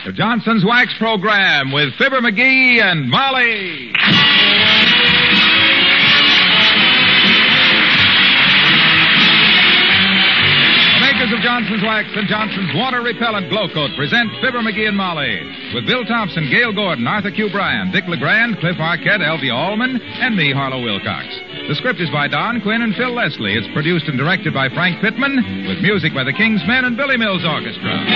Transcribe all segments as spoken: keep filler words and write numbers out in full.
The Johnson's Wax Program with Fibber McGee and Molly. The makers of Johnson's Wax and Johnson's Water Repellent Glow Coat present Fibber McGee and Molly with Bill Thompson, Gail Gordon, Arthur Q. Bryan, Dick LeGrand, Cliff Arquette, Elvia Allman, and me, Harlow Wilcox. The script is by Don Quinn and Phil Leslie. It's produced and directed by Frank Pittman with music by the King's Men and Billy Mills Orchestra.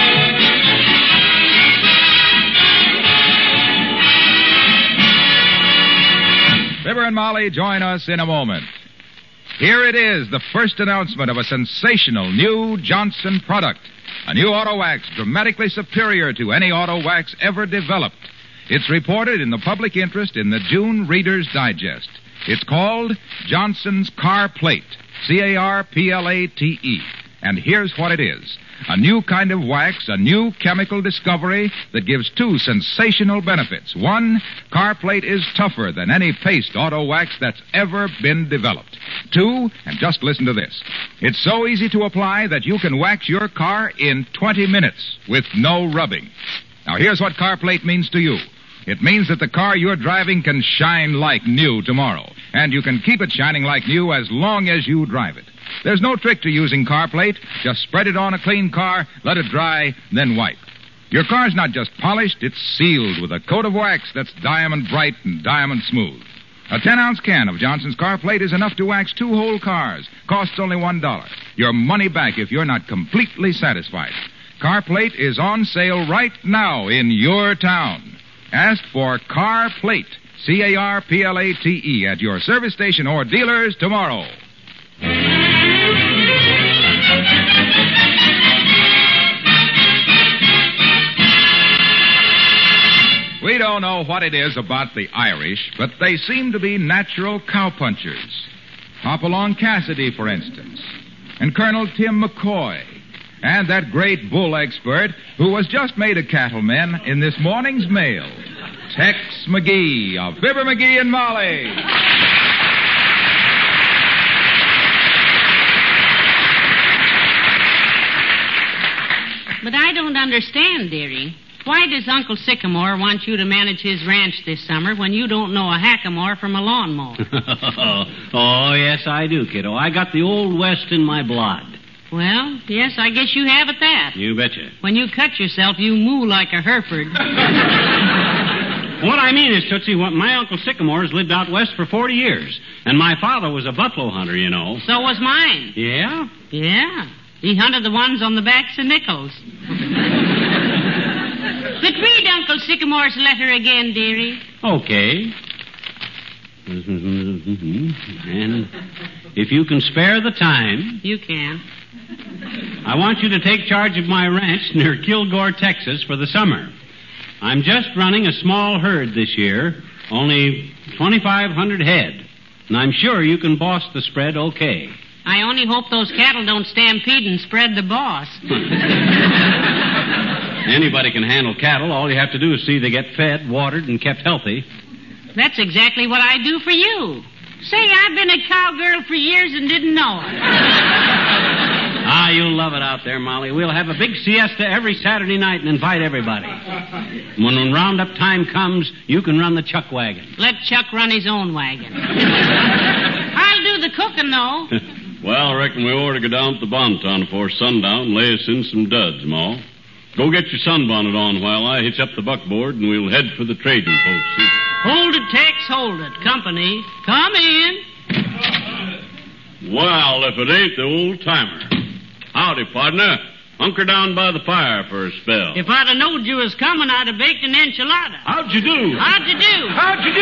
Fibber and Molly join us in a moment. Here it is, the first announcement of a sensational new Johnson product. A new auto wax dramatically superior to any auto wax ever developed. It's reported in the public interest in the June Reader's Digest. It's called Johnson's Car Plate, C A R P L A T E. And here's what it is. A new kind of wax, a new chemical discovery that gives two sensational benefits. One, Car Plate is tougher than any paste auto wax that's ever been developed. Two, and just listen to this, it's so easy to apply that you can wax your car in twenty minutes with no rubbing. Now, here's what Car Plate means to you. It means that the car you're driving can shine like new tomorrow, and you can keep it shining like new as long as you drive it. There's no trick to using Car Plate. Just spread it on a clean car, let it dry, then wipe. Your car's not just polished, it's sealed with a coat of wax that's diamond bright and diamond smooth. A ten-ounce can of Johnson's Car Plate is enough to wax two whole cars. Costs only one dollar. Your money back if you're not completely satisfied. Car Plate is on sale right now in your town. Ask for Car Plate, C A R P L A T E, at your service station or dealers tomorrow. We don't know what it is about the Irish, but they seem to be natural cowpunchers. Hopalong Cassidy, for instance, and Colonel Tim McCoy, and that great bull expert who was just made a cattleman in this morning's mail, Tex McGee of Fibber McGee and Molly. But I don't understand, dearie. Why does Uncle Sycamore want you to manage his ranch this summer when you don't know a hackamore from a lawnmower? Oh, yes, I do, kiddo. I got the Old West in my blood. Well, yes, I guess you have at that. You betcha. When you cut yourself, you moo like a Hereford. What I mean is, Tootsie, what my Uncle Sycamore's lived out west for forty years. And my father was a buffalo hunter, you know. So was mine. Yeah? Yeah. He hunted the ones on the backs of nickels. But read Uncle Sycamore's letter again, dearie. Okay. And if you can spare the time... You can. I want you to take charge of my ranch near Kilgore, Texas, for the summer. I'm just running a small herd this year, only twenty-five hundred head. And I'm sure you can boss the spread okay. I only hope those cattle don't stampede and spread the boss. Anybody can handle cattle. All you have to do is see they get fed, watered, and kept healthy. That's exactly what I do for you. Say, I've been a cowgirl for years and didn't know it. Ah, you'll love it out there, Molly. We'll have a big siesta every Saturday night and invite everybody. When, when roundup time comes, you can run the chuck wagon. Let Chuck run his own wagon. I'll do the cooking, though. Well, I reckon we ought to go down to the Bonton before sundown and lay us in some duds, Ma. Go get your sunbonnet on while I hitch up the buckboard and we'll head for the trading post. See? Hold it, Tex, hold it. Company, come in. Well, if it ain't the old timer. Howdy, partner. Hunker down by the fire for a spell. If I'd have knowed you was coming, I'd have baked an enchilada. How'd you do? How'd you do? How'd you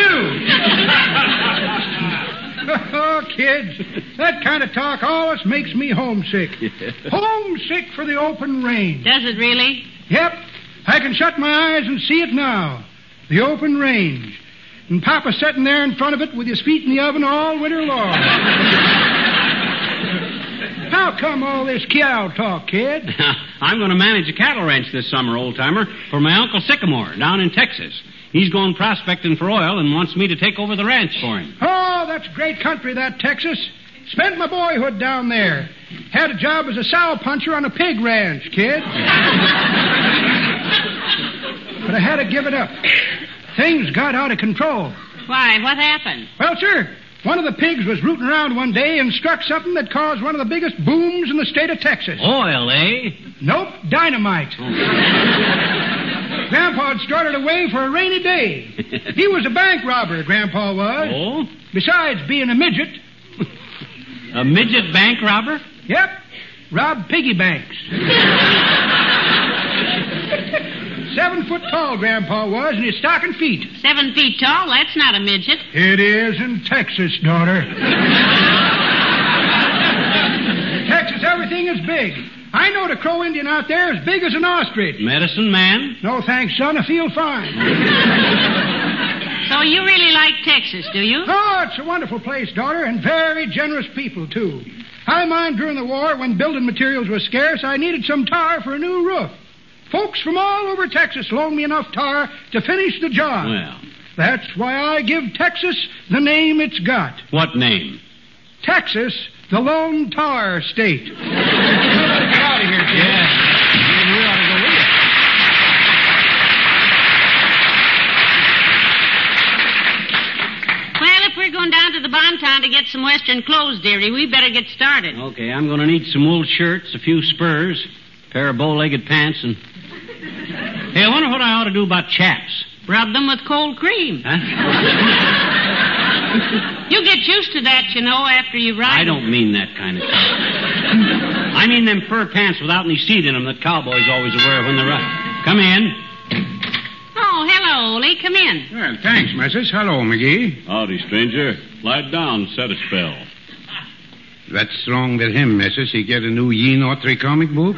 do? Oh, kids, that kind of talk always makes me homesick. Homesick for the open range. Does it really? Yep. I can shut my eyes and see it now. The open range. And Papa sitting there in front of it with his feet in the oven all winter long. How come all this cow talk, kid? I'm going to manage a cattle ranch this summer, old-timer, for my Uncle Sycamore down in Texas. He's going prospecting for oil and wants me to take over the ranch for him. Oh, that's great country, that Texas. Spent my boyhood down there. Had a job as a sow puncher on a pig ranch, kid. I had to give it up. Things got out of control. Why, what happened? Well, sir, one of the pigs was rooting around one day and struck something that caused one of the biggest booms in the state of Texas. Oil, eh? Nope, dynamite. Grandpa had started away for a rainy day. He was a bank robber, Grandpa was. Oh? Besides being a midget. A midget bank robber? Yep, robbed piggy banks. Seven foot tall, Grandpa was, and his stocking feet. Seven feet tall? That's not a midget. It is in Texas, daughter. Texas, everything is big. I know the Crow Indian out there is big as an ostrich. Medicine man? No thanks, son. I feel fine. So you really like Texas, do you? Oh, it's a wonderful place, daughter, and very generous people, too. I mind during the war, when building materials were scarce, I needed some tar for a new roof. Folks from all over Texas loaned me enough tar to finish the job. Well. That's why I give Texas the name it's got. What name? Texas, the Lone Tar State. Get out of here, Jim. Yeah. Maybe we ought to go with you. Well, if we're going down to the Bonton to get some Western clothes, dearie, we better get started. Okay, I'm going to need some wool shirts, a few spurs, a pair of bow-legged pants, and... Hey, I wonder what I ought to do about chaps. Rub them with cold cream. Huh? You get used to that, you know, after you ride. I don't mean that kind of stuff. I mean them fur pants without any seat in them that cowboys always wear when they ride. Come in. Oh, hello, Ole. Come in. Well, thanks, missus. Hello, McGee. Howdy, stranger. Lie down and set a spell. What's wrong with him, missus? He get a new Ye Autry comic book?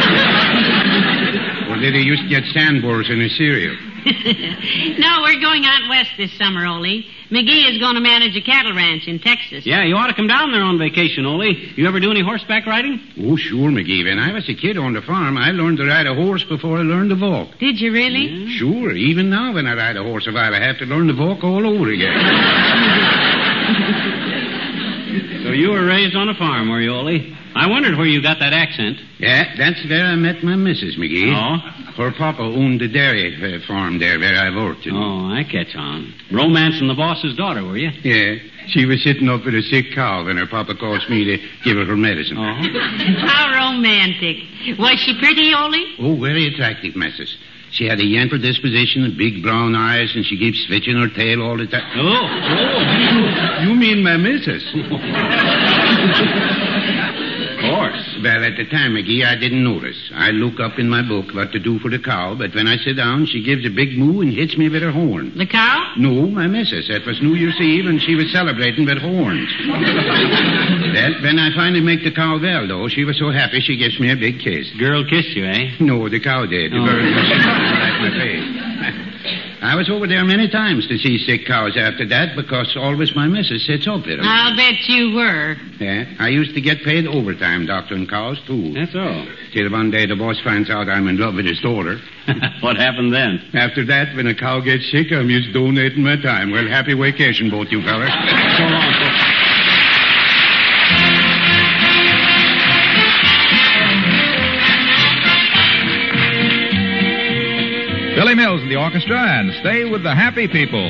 Or did he used to get sandburrs in his cereal? No, we're going out west this summer, Ole. McGee is going to manage a cattle ranch in Texas. Yeah, you ought to come down there on vacation, Ole. You ever do any horseback riding? Oh, sure, McGee. When I was a kid on the farm, I learned to ride a horse before I learned to walk. Did you really? Yeah. Sure. Even now, when I ride a horse a while, I have to learn to walk all over again. So you were raised on a farm, were you, Ole? I wondered where you got that accent. Yeah, that's where I met my missus, McGee. Oh? Her papa owned the dairy uh, farm there where I worked. You know. Oh, I catch on. Romancing the boss's daughter, were you? Yeah. She was sitting up with a sick cow when her papa calls me to give her her medicine. Oh? How romantic. Was she pretty, Ole? Oh, very attractive, missus. She had a yamper disposition and big brown eyes, and she keeps switching her tail all the time. Oh, oh. You mean my missus? Of course. Well, at the time, McGee, I didn't notice. I look up in my book what to do for the cow, but when I sit down, she gives a big moo and hits me with her horn. The cow? No, my missus. That was New Year's Eve, and she was celebrating with horns. Well, when I finally make the cow well, though, she was so happy she gives me a big kiss. Girl kissed you, eh? No, the cow did. Oh. Very much like my face. I was over there many times to see sick cows after that because always my missus sits up with them. I'll bet you were. Yeah, I used to get paid overtime doctoring cows, too. That's all. Till one day the boss finds out I'm in love with his daughter. What happened then? After that, when a cow gets sick, I'm just donating my time. Well, happy vacation, both you fellas. So long, folks. Billy Mills and the orchestra, and stay with the happy people.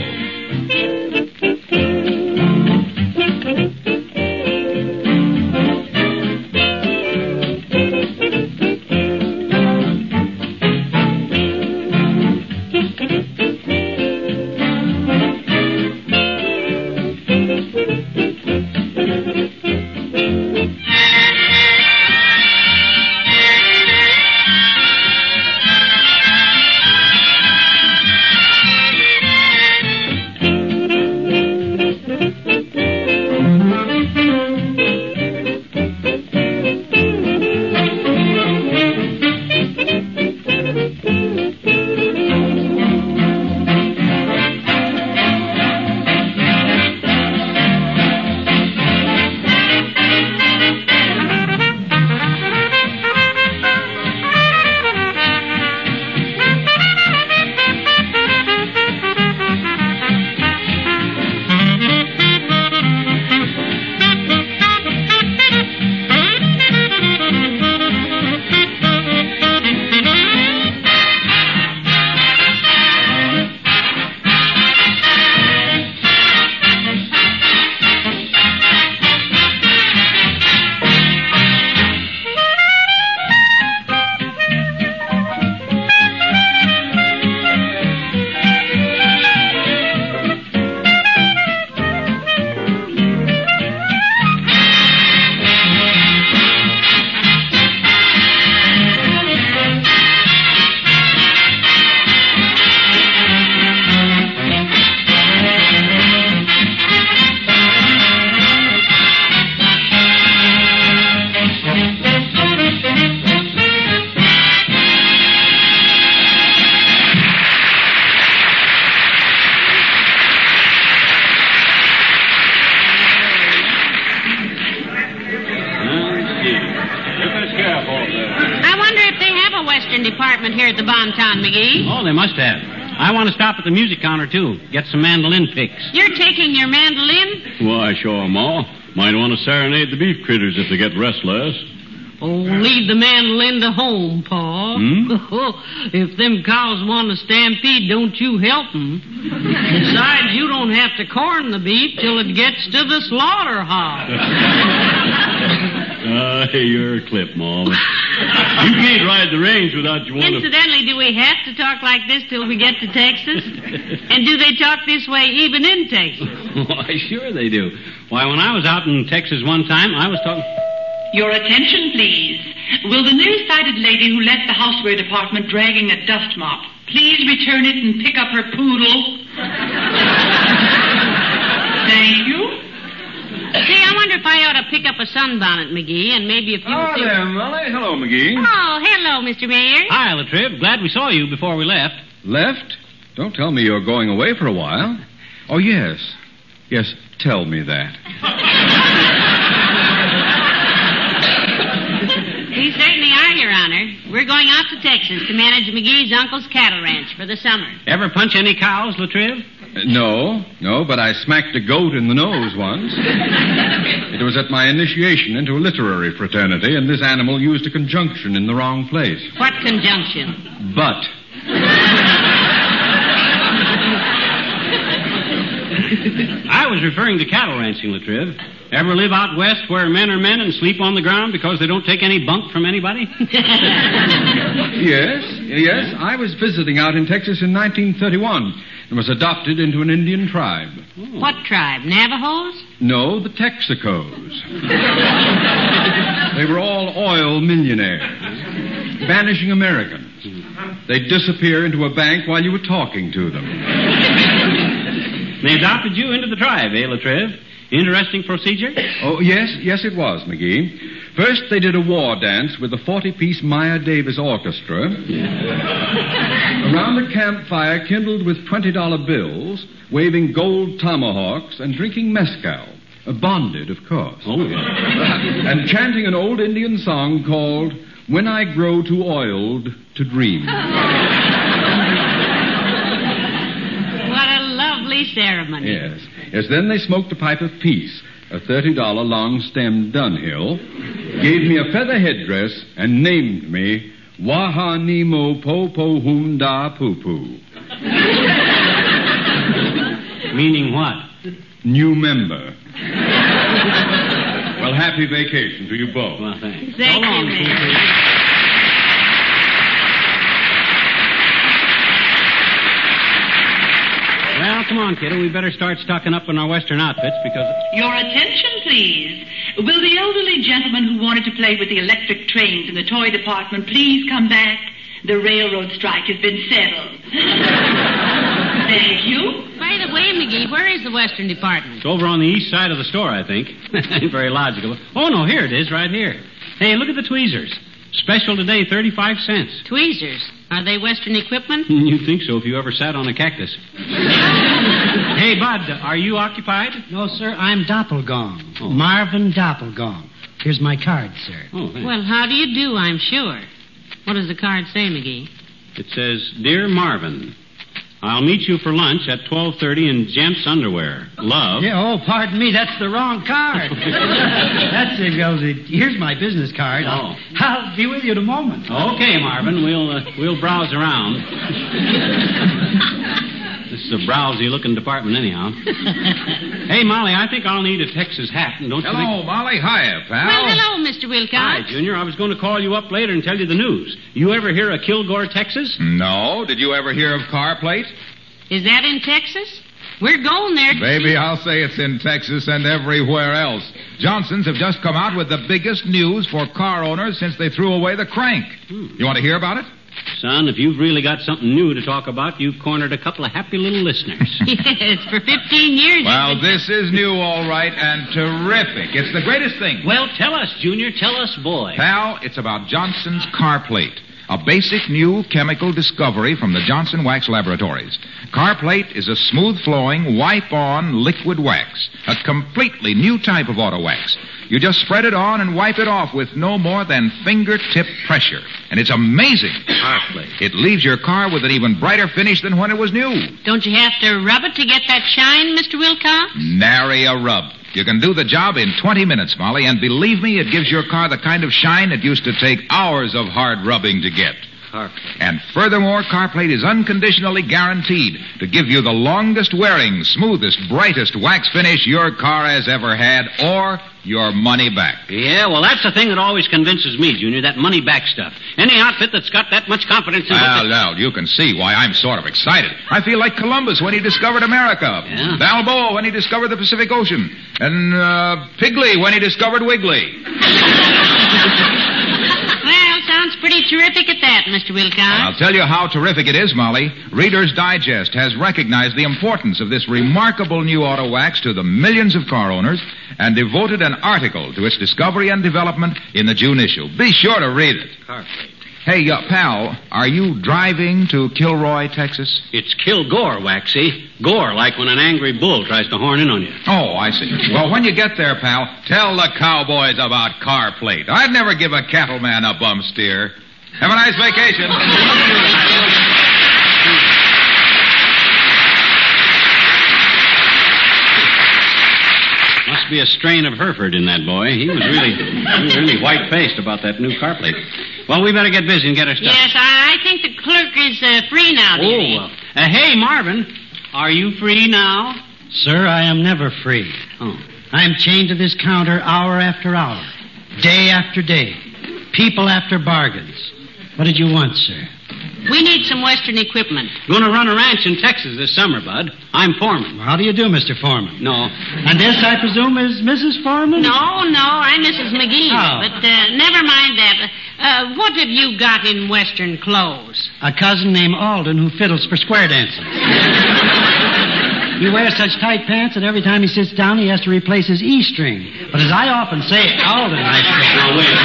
here at the Bonton, McGee. Oh, they must have. I want to stop at the music counter, too. Get some mandolin picks. You're taking your mandolin? Why, sure, Ma. Might want to serenade the beef critters if they get restless. Oh, leave the mandolin to home, Pa. Hmm? If them cows want to stampede, don't you help them. Besides, you don't have to corn the beef till it gets to the slaughterhouse. Ah, uh, you're a clip, Ma. You can't ride the range without you want to... Incidentally, do we have to talk like this till we get to Texas? And do they talk this way even in Texas? Why, sure they do. Why, when I was out in Texas one time, I was talking... Your attention, please. Will the nearsighted lady who left the houseware department dragging a dust mop please return it and pick up her poodle? Thank you. Say, I wonder if I ought to pick up a sunbonnet, McGee, and maybe a few... Oh, few... there, Molly. Hello, McGee. Oh, hello, Mister Mayor. Hi, Latriv. Glad we saw you before we left. Left? Don't tell me you're going away for a while. Oh, yes. Yes, tell me that. We certainly are, Your Honor. We're going out to Texas to manage McGee's uncle's cattle ranch for the summer. Ever punch any cows, Latriv? Uh, no, no, but I smacked a goat in the nose once. It was at my initiation into a literary fraternity, and this animal used a conjunction in the wrong place. What conjunction? But. I was referring to cattle ranching, Latriv. Ever live out west where men are men and sleep on the ground because they don't take any bunk from anybody? Yes, yes. I was visiting out in Texas in nineteen thirty-one and was adopted into an Indian tribe. Oh. What tribe? Navajos? No, the Texacos. They were all oil millionaires, vanishing Americans. They'd disappear into a bank while you were talking to them. They adopted you into the tribe, eh, Latriv? Interesting procedure? Oh, yes, yes it was, McGee. First, they did a war dance with a forty-piece Maya Davis orchestra. Yeah. Around the campfire kindled with twenty-dollar bills, waving gold tomahawks, and drinking mezcal. Uh, bonded, of course. Oh, yeah. And chanting an old Indian song called When I Grow Too Oiled to Dream. What a lovely ceremony. Yes. Yes, then they smoked a pipe of peace, a thirty-dollar long-stemmed Dunhill, gave me a feather headdress, and named me Waha Nemo Po Po Hum Da Poo Poo. Meaning what? New member. Well, happy vacation to you both. Well, thanks. Thank so long, you, Poo-Poo. Well, come on, kiddo. We better start stocking up on our Western outfits because... Your attention, please. Will the elderly gentleman who wanted to play with the electric trains in the toy department please come back? The railroad strike has been settled. Thank you. By the way, McGee, where is the Western Department? It's over on the east side of the store, I think. Very logical. Oh, no, here it is, right here. Hey, look at the tweezers. Special today, thirty-five cents. Tweezers? Are they Western equipment? You'd think so if you ever sat on a cactus. Hey, Bud, are you occupied? No, sir, I'm Doppelgong. Oh. Marvin Doppelgong. Here's my card, sir. Oh, thanks. Well, how do you do, I'm sure. What does the card say, McGee? It says, Dear Marvin, I'll meet you for lunch at twelve thirty in gents' underwear. Love. Yeah, oh, pardon me, that's the wrong card. That's it, goes. Here's my business card. Oh. I'll, I'll be with you in a moment. Okay, Marvin, we'll uh, we'll browse around. This is a browsy-looking department, anyhow. Hey, Molly, I think I'll need a Texas hat, and don't you Hello, think... Molly. Hiya, pal. Well, hello, Mister Wilcox. Hi, Junior. I was going to call you up later and tell you the news. You ever hear of Kilgore, Texas? No. Did you ever hear of Car Plate? Is that in Texas? We're going there. Baby, I'll say it's in Texas and everywhere else. Johnson's have just come out with the biggest news for car owners since they threw away the crank. Hmm. You want to hear about it? Son, if you've really got something new to talk about, you've cornered a couple of happy little listeners. Yes, for fifteen years. Well, this is new, all right, and terrific. It's the greatest thing. Well, tell us, Junior. Tell us, boy. Pal, it's about Johnson's Car Plate. a basic new chemical discovery from the Johnson Wax Laboratories. Carplate is a smooth-flowing, wipe-on liquid wax, a completely new type of auto wax. You just spread it on and wipe it off with no more than fingertip pressure. And it's amazing. Carplate. It leaves your car with an even brighter finish than when it was new. Don't you have to rub it to get that shine, Mister Wilcox? Nary a rub. You can do the job in twenty minutes, Molly, and believe me, it gives your car the kind of shine it used to take hours of hard rubbing to get. Carplate. And furthermore, Carplate is unconditionally guaranteed to give you the longest wearing, smoothest, brightest wax finish your car has ever had, or your money back. Yeah, well, that's the thing that always convinces me, Junior, that money back stuff. Any outfit that's got that much confidence in Well, it... now, you can see why I'm sort of excited. I feel like Columbus when he discovered America. Yeah. Balboa when he discovered the Pacific Ocean. And uh, Pigley when he discovered Wiggly. Well, sounds pretty terrific at that, Mister Wilcox. I'll tell you how terrific it is, Molly. Reader's Digest has recognized the importance of this remarkable new auto wax to the millions of car owners and devoted an article to its discovery and development in the June issue. Be sure to read it. Carplate. Hey, uh, pal, are you driving to Kilroy, Texas? It's Kilgore, Waxy. Gore, like when an angry bull tries to horn in on you. Oh, I see. Well, when you get there, pal, tell the cowboys about Carplate. I'd never give a cattleman a bum steer. Have a nice vacation. Must be a strain of Hereford in that boy. He was really, he was really white-faced about that new Carplate. Well, we better get busy and get our stuff. Yes, I, I think the clerk is uh, free now, dearie. Oh, uh, uh, hey, Marvin, are you free now? Sir, I am never free. Oh. I am chained to this counter hour after hour, day after day, people after bargains. What did you want, sir? We need some Western equipment. Going to run a ranch in Texas this summer, Bud. I'm foreman. How do you do, Mister Foreman? No. And this, I presume, is Missus Foreman? No, no, I'm Missus McGee. Oh. But uh, never mind that. Uh, what have you got in Western clothes? A cousin named Alden who fiddles for square dancing. He wears such tight pants that every time he sits down, he has to replace his E string. But as I often say, Alden, I say... Now, wait,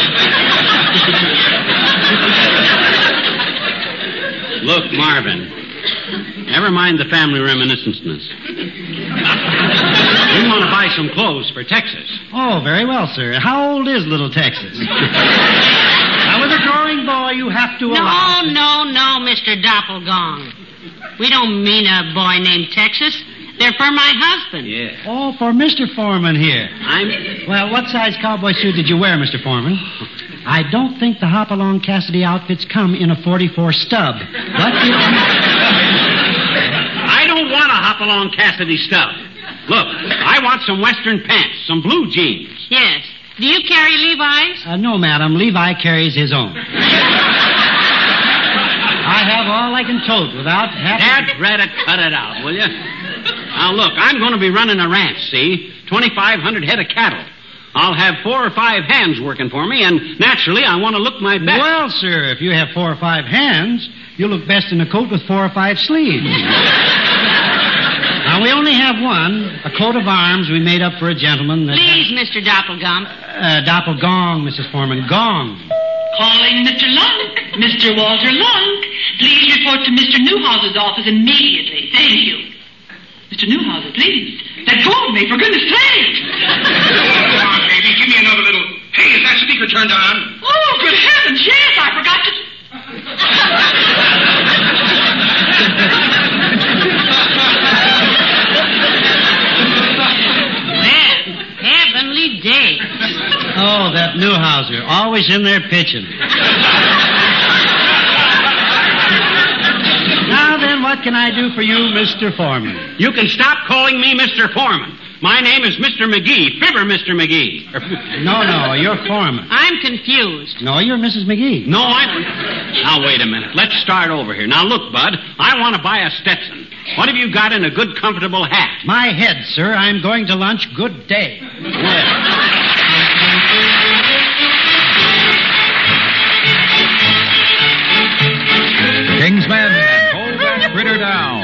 look. Look, Marvin. Never mind the family reminiscences. We want to buy some clothes for Texas. Oh, very well, sir. How old is little Texas? Now, with a growing boy, you have to allow... No, no, no, Mister Doppelgong. We don't mean a boy named Texas. They're for my husband. Yeah. Oh, for Mister Foreman here. I'm... Well, what size cowboy suit did you wear, Mister Foreman? I don't think the Hopalong Cassidy outfits come in a forty-four stub. But you... I don't want a Hopalong Cassidy stuff. Look, I want some Western pants, some blue jeans. Yes. Do you carry Levi's? Uh, no, madam. Levi carries his own. I have all I can tote without having... Dad, Brad, cut it out, will you? Now, look, I'm going to be running a ranch, see? twenty-five hundred head of cattle. I'll have four or five hands working for me, and naturally, I want to look my best. Well, sir, if you have four or five hands, you look best in a coat with four or five sleeves. Now, we only have one, a coat of arms we made up for a gentleman that... Please, Mister Doppelgong. Uh, Doppelgong, Missus Foreman. Gong. Calling Mister Lunk. Mister Walter Lunk. Please report to Mister Newhouse's office immediately. Thank you. Mister Newhouser, please. That phone me, for goodness sake. Come on, baby. Give me another little... Hey, is that speaker turned on? Oh, good heavens, yes, I forgot to... Well, heavenly days. Oh, that Newhouser. Always in there pitching. Now then, what can I do for you, Mister Foreman? You can stop calling me Mister Foreman. My name is Mister McGee, Fibber Mister McGee. No, no, you're Foreman. I'm confused. No, you're Missus McGee. No, I'm... Now, wait a minute. Let's start over here. Now, look, Bud, I want to buy a Stetson. What have you got in a good, comfortable hat? My head, sir. I'm going to lunch. Good day. King's Men, hold that critter down.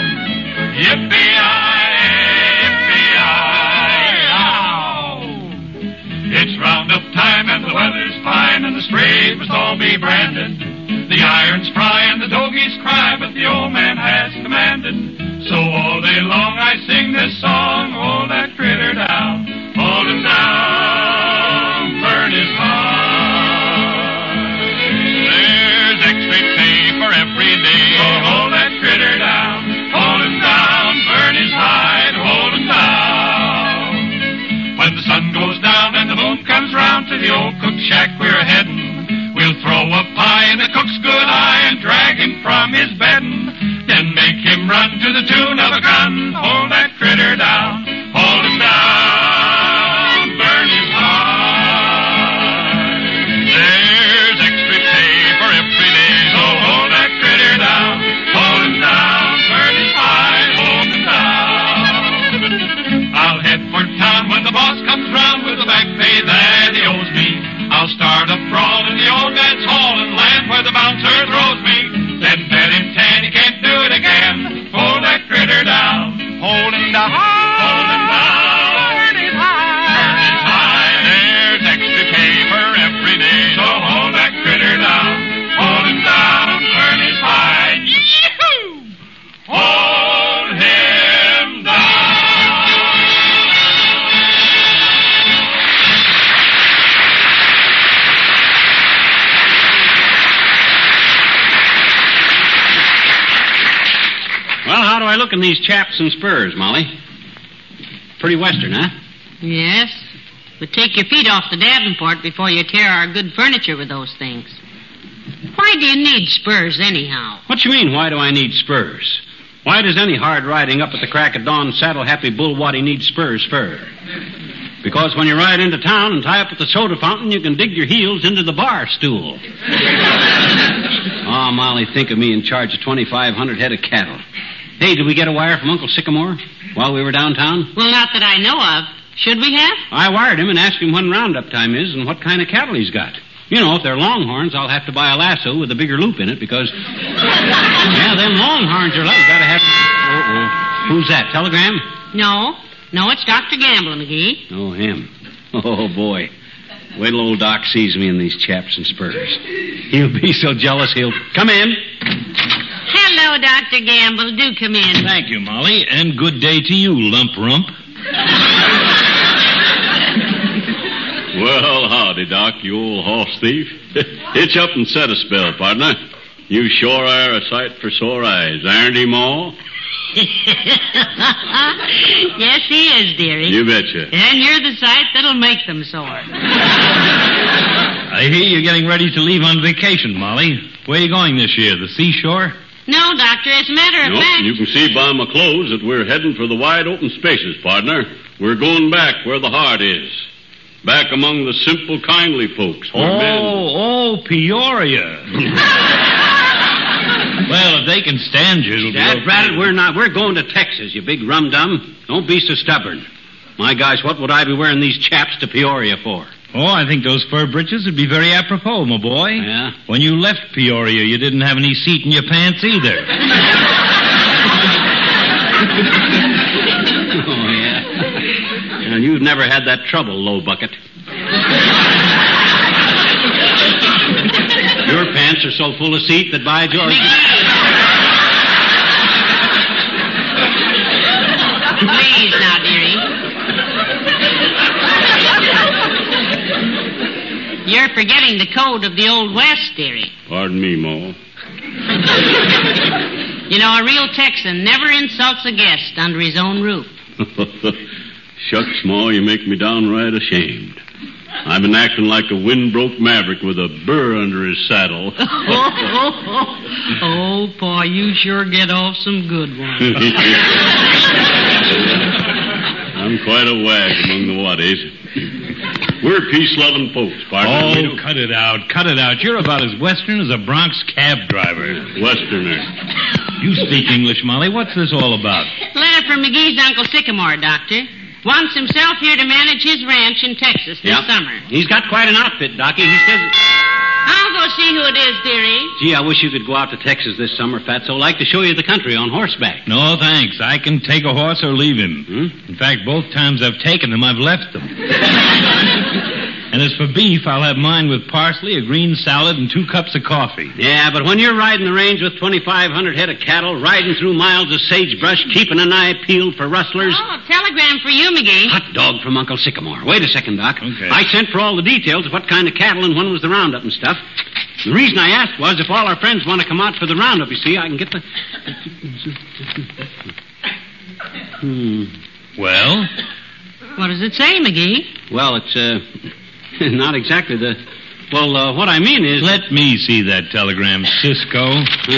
Yippee-yi-yi-yow! It's roundup time and the weather's fine and the sprays must all be branded. The The irons fry and the dogies cry, but the old man has commanded. So all day long I sing this song, hold that critter down, hold him down, burn his heart. There's extra pay for every day, so hold that critter down, hold him down, burn his hide, hold him down. When the sun goes down and the moon comes round, to the old cook shack we're heading. We'll throw a pie in the cook's good eye and drag him from his bedding. Then make him run to the tune of a gun. Hold that critter down, hold him down, burn his heart. There's extra pay for every day, so hold that critter down, hold him down, burn his hide, hold him down. I'll head for town when the boss comes round with the back pay that he owes me. I'll start a brawl in the old man's hall and land where the bouncer throws me. Then bet him ten he can't do it again. Hold that critter down, hold him down, hold him down, burn his hide, burn his hide. There's extra pay for every day, so hold that critter down, hold him down, burn his hide. Yee-hoo! Hold him down. Well, how do I look in these chaps and spurs, Molly? Pretty Western, huh? Yes. But take your feet off the Davenport before you tear our good furniture with those things. Why do you need spurs anyhow? What you mean, why do I need spurs? Why does any hard riding up at the crack of dawn saddle-happy bullwaddy need spurs for? Because when you ride into town and tie up at the soda fountain, you can dig your heels into the bar stool. Oh, Molly, think of me in charge of twenty-five hundred head of cattle. Hey, did we get a wire from Uncle Sycamore while we were downtown? Well, not that I know of. Should we have? I wired him and asked him when roundup time is and what kind of cattle he's got. You know, if they're longhorns, I'll have to buy a lasso with a bigger loop in it because... yeah, them longhorns are like... Gotta have... Uh-oh. Who's that, telegram? No. No, it's Doctor Gamble, McGee. Oh, him. Oh, boy. Wait till old Doc sees me in these chaps and spurs. He'll be so jealous he'll... Come in. Hello, Doctor Gamble. Do come in. Thank you, Molly, and good day to you, lump rump. Well, howdy, Doc, you old horse thief. Hitch up and set a spell, partner. You sure are a sight for sore eyes, aren't he, Ma? Yes, he is, dearie. You betcha. And you're the sight that'll make them sore. I hear you're getting ready to leave on vacation, Molly. Where are you going this year, the seashore? No, Doctor, as a matter of Nope, fact... you can see by my clothes that we're heading for the wide open spaces, partner. We're going back where the heart is. Back among the simple, kindly folks. Oh, men... oh, Peoria. Well, if they can stand you, it'll Dad, be okay. Bradley, we're not. We're going to Texas, you big rum-dum. Don't be so stubborn. My gosh, what would I be wearing these chaps to Peoria for? Oh, I think those fur breeches would be very apropos, my boy. Yeah? When you left Peoria, you didn't have any seat in your pants either. Oh, yeah. And you've never had that trouble, Low Bucket. Your pants are so full of seat that, by George... Please now, dearie. You're forgetting the code of the Old West, dearie. Pardon me, Ma. You know, a real Texan never insults a guest under his own roof. Shucks, Ma, you make me downright ashamed. I've been acting like a wind-broke maverick with a burr under his saddle. oh, oh, oh. oh, Pa, you sure get off some good ones. I'm quite a wag among the waddies. We're peace-loving folks, partner. Oh, cut it out, cut it out. You're about as Western as a Bronx cab driver. Westerner. You speak English, Molly. What's this all about? Letter from McGee's Uncle Sycamore, Doctor. Wants himself here to manage his ranch in Texas this Yep. summer. He's got quite an outfit, Docky. He says... I'll go see who it is, dearie. Gee, I wish you could go out to Texas this summer, Fatso. I'd like to show you the country on horseback. No, thanks. I can take a horse or leave him. Hmm? In fact, both times I've taken him, I've left them. And as for beef, I'll have mine with parsley, a green salad, and two cups of coffee. Yeah, but when you're riding the range with twenty-five hundred head of cattle, riding through miles of sagebrush, keeping an eye peeled for rustlers... Oh, a telegram for you, McGee. Hot dog from Uncle Sycamore. Wait a second, Doc. Okay. I sent for all the details of what kind of cattle and when was the roundup and stuff. The reason I asked was if all our friends want to come out for the roundup, you see, I can get the... hmm. Well? What does it say, McGee? Well, it's, uh... not exactly the... Well, uh, what I mean is... Let me see that telegram, Cisco.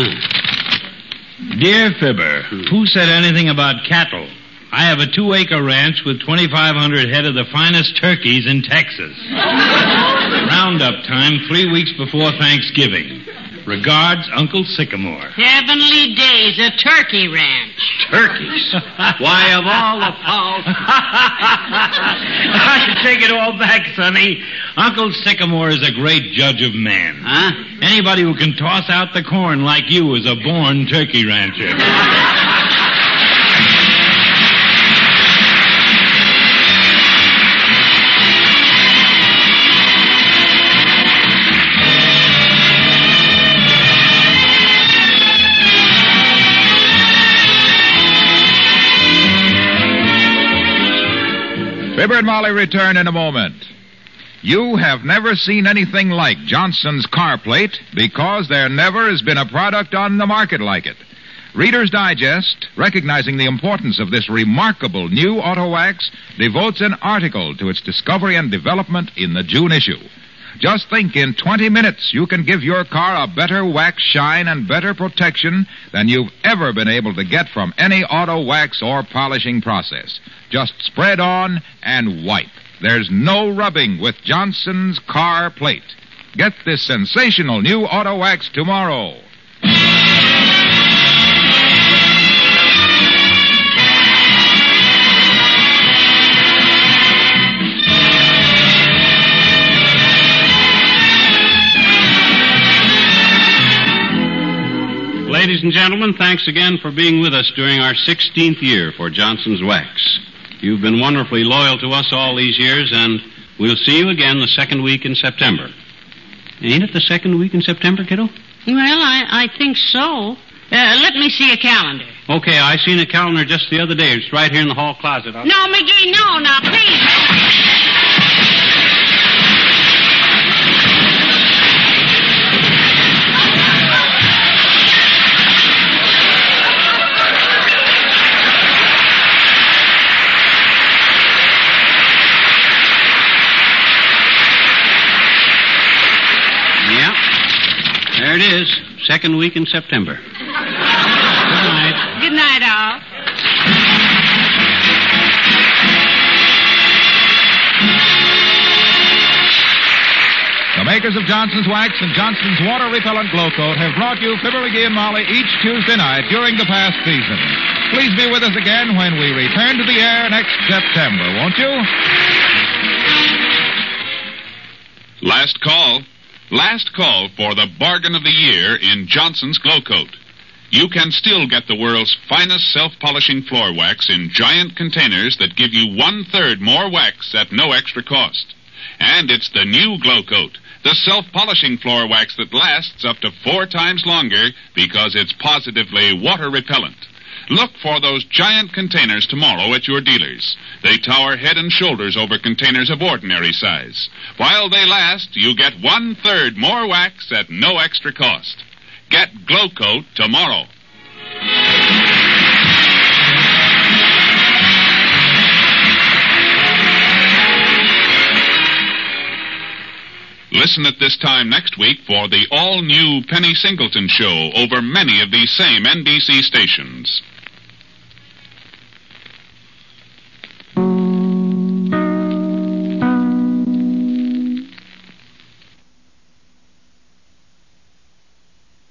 Hmm. Dear Fibber, who said anything about cattle? I have a two-acre ranch with twenty-five hundred head of the finest turkeys in Texas. Roundup time three weeks before Thanksgiving. Regards, Uncle Sycamore. Heavenly days, a turkey ranch. Turkeys? Why, of all the fowls... I take it all back, Sonny. Uncle Sycamore is a great judge of man. Huh? Anybody who can toss out the corn like you is a born turkey rancher. Fibber and Molly return in a moment. You have never seen anything like Johnson's car plate because there never has been a product on the market like it. Reader's Digest, recognizing the importance of this remarkable new auto wax, devotes an article to its discovery and development in the June issue. Just think, in twenty minutes, you can give your car a better wax shine and better protection than you've ever been able to get from any auto wax or polishing process. Just spread on and wipe. There's no rubbing with Johnson's car plate. Get this sensational new auto wax tomorrow. Ladies and gentlemen, thanks again for being with us during our sixteenth year for Johnson's Wax. You've been wonderfully loyal to us all these years, and we'll see you again the second week in September. Ain't it the second week in September, kiddo? Well, I, I think so. Uh, let me see a calendar. Okay, I seen a calendar just the other day. It's right here in the hall closet. I'll... No, McGee, no, now, please. There it is, second week in September. Good night. Good night, all. The makers of Johnson's Wax and Johnson's Water Repellent Glow Coat have brought you Fibber, McGee, and Molly each Tuesday night during the past season. Please be with us again when we return to the air next September, won't you? Last call. Last call for the bargain of the year in Johnson's Glow Coat. You can still get the world's finest self-polishing floor wax in giant containers that give you one-third more wax at no extra cost. And it's the new Glow Coat, the self-polishing floor wax that lasts up to four times longer because it's positively water repellent. Look for those giant containers tomorrow at your dealers. They tower head and shoulders over containers of ordinary size. While they last, you get one-third more wax at no extra cost. Get Glow Coat tomorrow. Listen at this time next week for the all-new Penny Singleton Show over many of these same N B C stations.